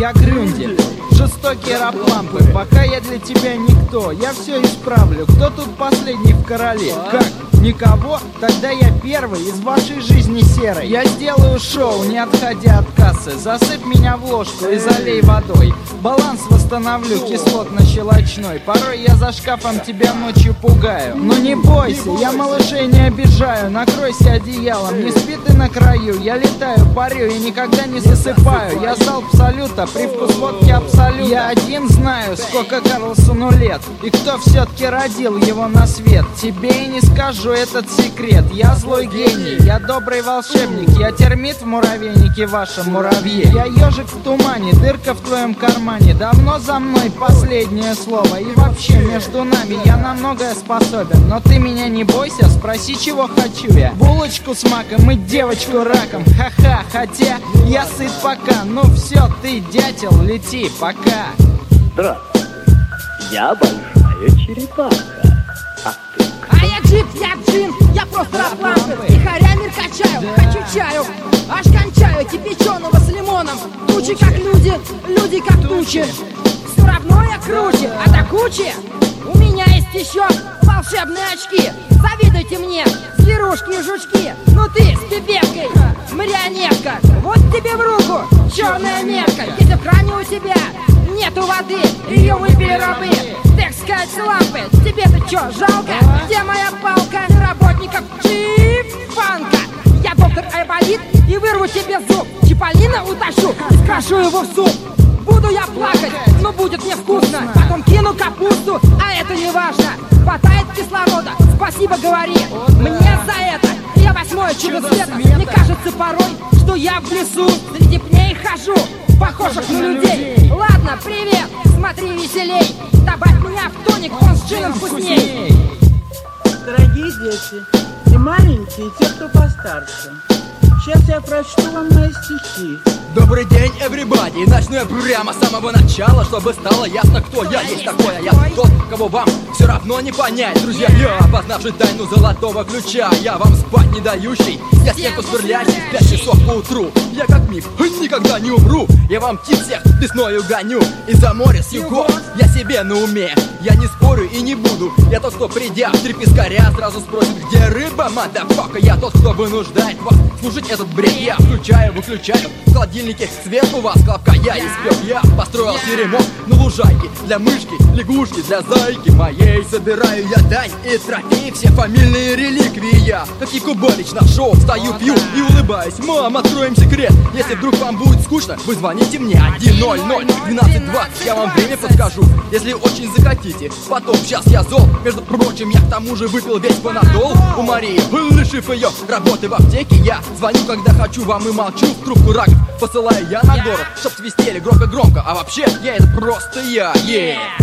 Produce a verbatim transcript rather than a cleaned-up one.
Я Грюндель, жестокие рап-лампы. Пока я для тебя никто, я все исправлю. Кто тут последний в короле? Как? Никого? Тогда я первый из вашей жизни серой. Я сделаю шоу, не отходя от кассы. Засыпь меня в ложку и залей водой. Баланс восстановлю кислотно-щелочной. Порой я за шкафом тебя ночью пугаю. Но не бойся, я малышей не обижаю. Накройся одеялом, не спи ты на краю. Я летаю, парю и никогда не засыпаю. Я залп салюта, привкус водки абсолют. Я один знаю, сколько Карлсону лет, и кто все-таки родил его на свет. Тебе и не скажу этот секрет. Я злой гений, я добрый волшебник. Я термит в муравейнике вашем муравье. Я ежик в тумане, дырка в твоем кармане. Давно за мной последнее слово. И вообще между нами я на многое способен. Но ты меня не бойся, спроси, чего хочу я. Булочку с маком и девочку раком. Ха-ха, хотя я сыт пока. Ну все, ты дятел, лети, пока. Здравствуй, я большая черепаха. А ты кто? А я джип, я джин, я просто рап-лампы. Тихоря мир качаю, хочу чаю. Аж кончаю кипяченого с лимоном. Тучи как люди, люди как тучи. Все равно я круче, а до кучи у меня есть еще волшебные очки. Завидуйте мне, зверушки и жучки. Ну ты с пипеткой, марионетка. Вот тебе в руку черная метка. Если в кране у тебя нету воды, ее выпили рабы. Так сказать, с лампы, тебе-то чё, жалко? Где моя палка работников чифанка? Я доктор Айболит и вырву тебе зуб. Чиполлино утащу и скашу его в суп. Буду я плакать, но будет мне вкусно. Потом кину капусту, а это не важно. Хватает кислорода, спасибо говори мне за это. Я восьмое чудо света. Мне кажется порой, что я в лесу среди пней хожу, похожих на людей. Ладно, привет, смотри веселей. Добавь меня в тоник, он с джином вкусней. Дорогие дети и маленькие, и те, кто постарше, сейчас я прочту вам мои стихи. Добрый день, everybody! Начну я прямо с самого начала, чтобы стало ясно, кто я есть такой. А я тот, кого вам все равно не понять. Друзья, я, опознавший тайну золотого ключа, я вам спать не дающий, я стенку сверлящий в пять часов по утру. Я как миф, никогда не умру. Я вам тип всех весною гоню. Из-за моря с югов я себе на уме. Я не спорю и не буду. Я тот, кто придя в три пескаря, сразу спросит, где рыба, мадафака. Я тот, кто вынуждает вас слушать этот бред. Я включаю, выключаю в холодильнике свет у вас, колобка я испек. Я построил теремок на лужайке для мышки, лягушки, для зайки моей. Собираю я дань и трофеи, все фамильные реликвии я, как Якубович на шоу, встаю, пью и улыбаюсь. Мам, откроем секрет. Если вдруг вам будет скучно, вы звоните мне один ноль ноль двенадцать двадцать, я вам время подскажу, если очень захотите. Потом, сейчас я зол, между прочим, я к тому же выпил весь панадол у Марии, лишив ее работы в аптеке. Я звоню, когда хочу вам и молчу в трубку раков посылаю я на город, чтоб свистели громко-громко. А вообще, я это просто я, yeah.